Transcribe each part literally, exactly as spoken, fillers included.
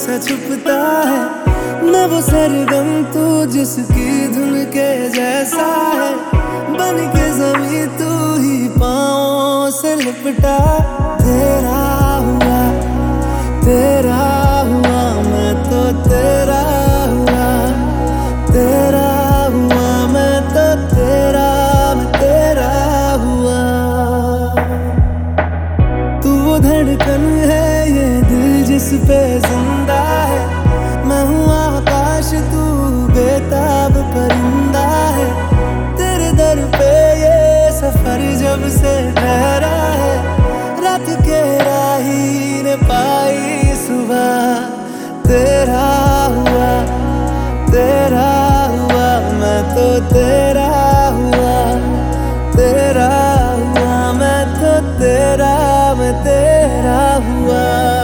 सा छुपता है। मैं वो सरगम तू जिसकी धुन के जैसा है। बन के जमीन तू ही पाँव से लिपटा। तेरा हुआ तेरा हुआ मैं तो तेरा हुआ तेरा हुआ मैं तो तेरा मैं तेरा हुआ। तू वो धड़कन है ये दिल जिस पे जिंदा है। मैं हूँ आकाश तू बेताब परिंदा है। तेरे दर पे ये सफर जब से ठहरा है। रात के राही ने पाई सुबह। तेरा हुआ तेरा हुआ मैं तो तेरा हुआ तेरा हुआ मैं तो तेरा मैं तेरा हुआ।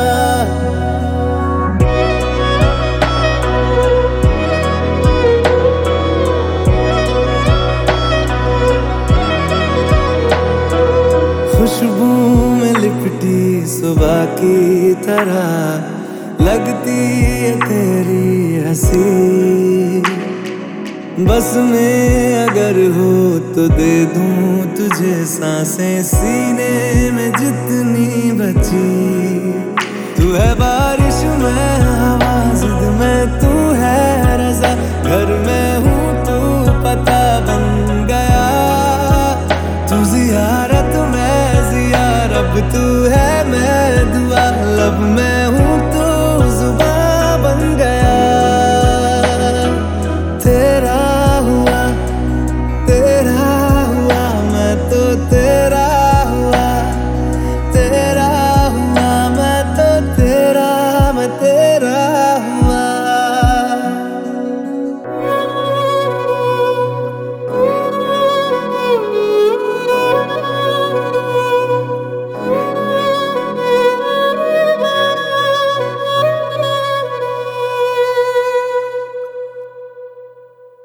खुशबू में लिपटी सुबह की तरह लगती है तेरी हंसी। बस में अगर हो तो दे दूं तुझे सांसें सीने में जितनी बची। तू है बारिश में हवा जिद में तू है रज़ा। घर में हूँ तू पता बन गया। तू जियारत में जिया रब तू है मैं दुआ लब में